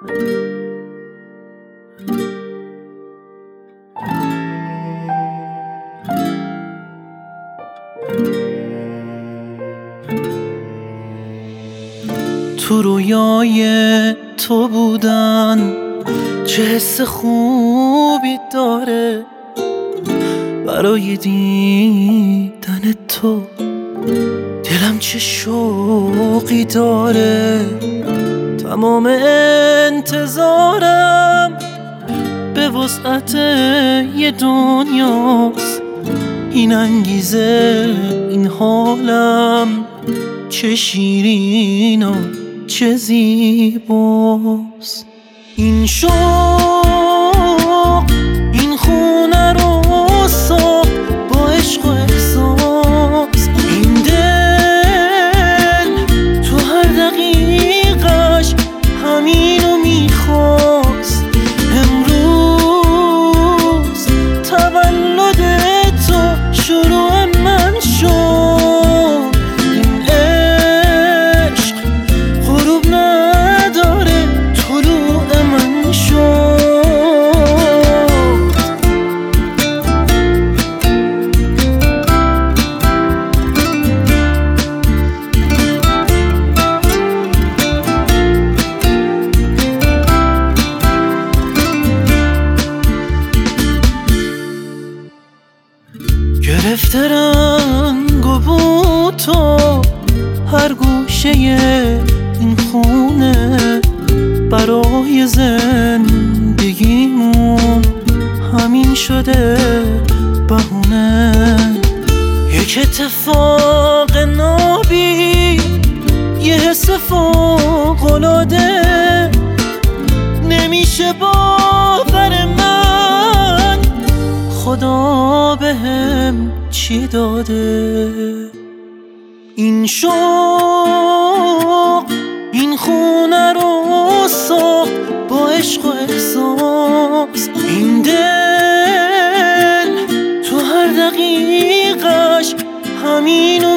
تو رویای تو بودن چه حس خوبی داره، برای دیدن تو دلم چه شوقی داره. تمام انتظارم به وسعت یه دنیاست، این انگیزه این حالم چه شیرین و چه زیباست. این شوق این خونه رو ساخت با عشق و احساس، این دل تو هر دقیقش همینو میخواست. امروز تولد تو شروع من شد، این عشق غروب نداره طلوع من شد. گرفته رنگ و بو تو هر گوشه این خونه، برای زندگیمون همین شده بهونه. یک اتفاق نابی یه حس فوق‌العاده، نمیشه باور من خدا بهم چی داده. این شوق این خونه رو ساخت با عشق و احساس، این دل تو هر دقیقش همینو